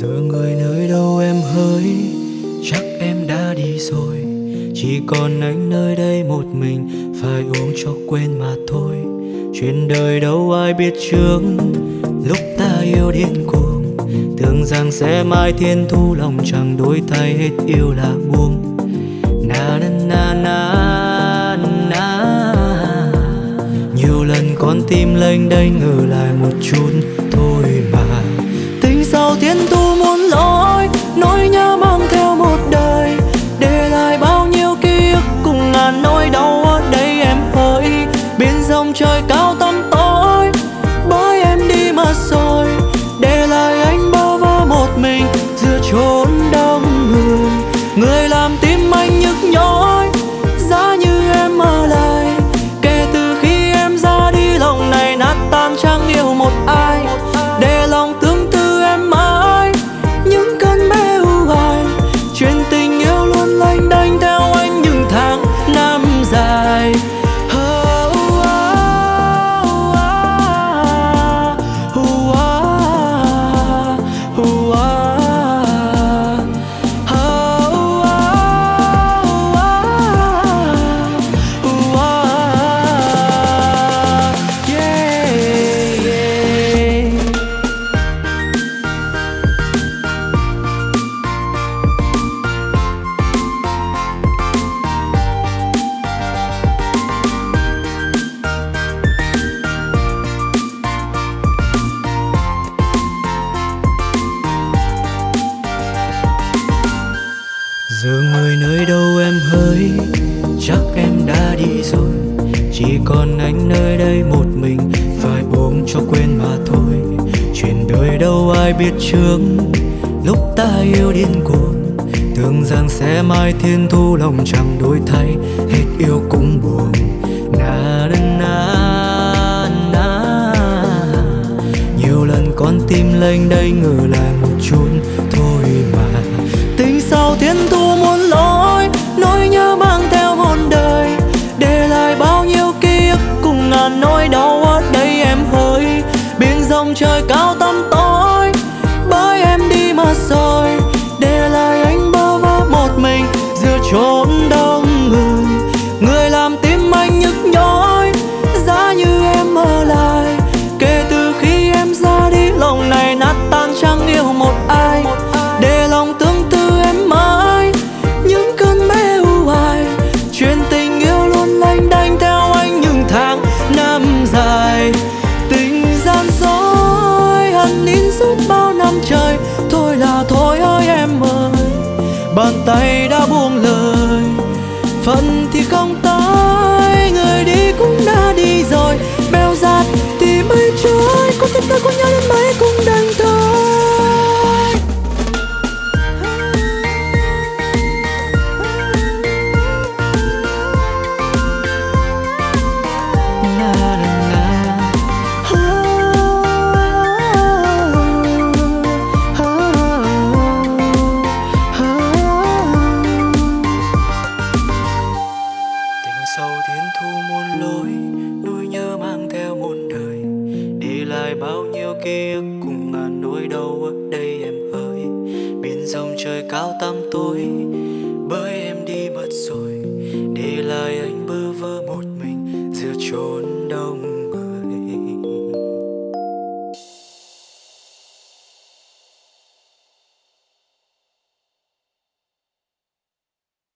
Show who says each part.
Speaker 1: Giờ người nơi đâu em hỡi, chắc em đã đi rồi. Chỉ còn anh nơi đây một mình, phải uống cho quên mà thôi. Chuyện đời đâu ai biết trước, lúc ta yêu điên cuồng, tưởng rằng sẽ mãi thiên thu, lòng chẳng đổi thay, hết yêu là buông. Na na na na na. Nhiều lần con tim lênh đênh, ngờ lại một chút thôi mà. Tình sau thiên thu muôn lối, nỗi nhớ mang theo một đời, để lại bao nhiêu ký ức cùng ngàn nỗi đau ở đây em hỡi. Biển dòng trời cao tăm tối, bởi em đi mà rồi, để lại anh bơ vơ một mình giữa chốn đông người. Người làm tim anh nhức nhói, giá như em ở lại. Kể từ khi em ra đi, lòng này nát tan, chẳng yêu một ai, để lòng tương tư em mãi những cơn mê u hoài. Chuyện tình yêu luôn lênh đênh theo anh những tháng năm dài. Giờ người nơi đâu em hỡi, chắc em đã đi rồi. Chỉ còn anh nơi đây một mình, phải uống cho quên mà thôi. Chuyện đời đâu ai biết trước, lúc ta yêu điên cuồng, tưởng rằng sẽ mãi thiên thu, lòng chẳng đổi thay, hết yêu cũng buồn. Na na na na. Nhiều lần con tim lênh đênh, ngờ lại một chút thôi mà. Tình sau thiên thu muôn lối, nỗi nhớ mang theo một đời, để lại bao nhiêu ký ức cùng ngàn nỗi đau ở đây em hỡi. Biển dòng trời cao tăm tối, bởi em đi mà rồi, để lại anh bơ vơ một mình giữa chốn đông người. Người làm tim anh nhức nhói, giá như em ở lại. Kể từ khi em ra đi, lòng này nát tan, chẳng yêu một ai, để lòng tương tư em mãi những cơn mê u hoài. Chuyện tình yêu luôn lênh đênh theo anh những tháng năm dài. Tình gian dối hằn nín suốt bao năm trời, thôi là thôi ơi em ơi. Bàn tay đã buông lời, phận thì không tới, người đi cũng đã đi rồi. Bèo dạt thì mây trôi, con tim ta có nhớ đến mấy cũng đành thôi. Sau thiên thu muôn lối, nỗi nhớ mang theo muôn đời, để lại bao nhiêu ký ức cùng ngàn nỗi đau ở đây em ơi. Biển dòng trời cao tăm tối, bởi